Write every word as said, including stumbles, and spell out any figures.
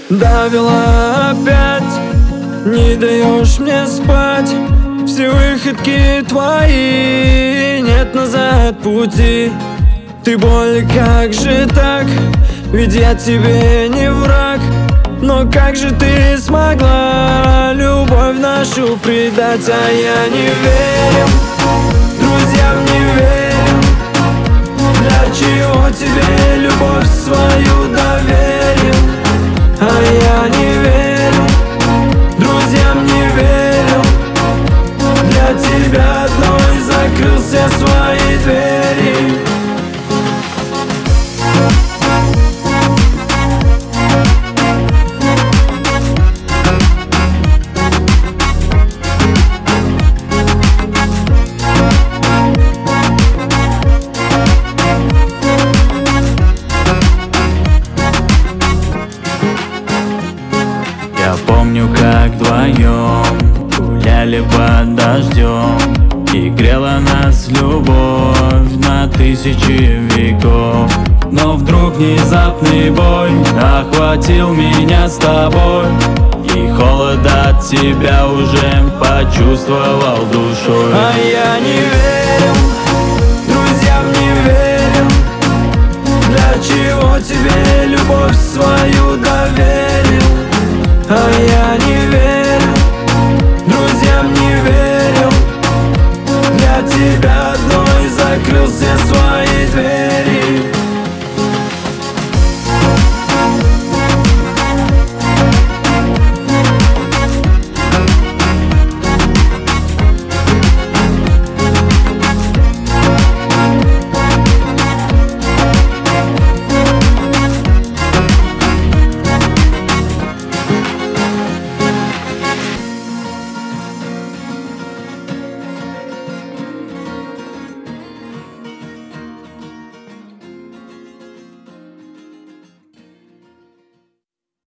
Довела опять, не даешь мне спать. Все выходки твои, нет назад пути. Ты боль, как же так? Ведь я тебе не враг. Но как же ты смогла любовь нашу предать? А я не верю, друзьям не верю. Для чего тебе любовь свою доверил? А я не верю, друзьям не верю. Для тебя одной закрыл все свои двери. Я помню, как вдвоем гуляли под дождем, и грела нас любовь на тысячи веков. Но вдруг внезапный бой охватил меня с тобой, и холод от тебя уже почувствовал душой. А я не верю,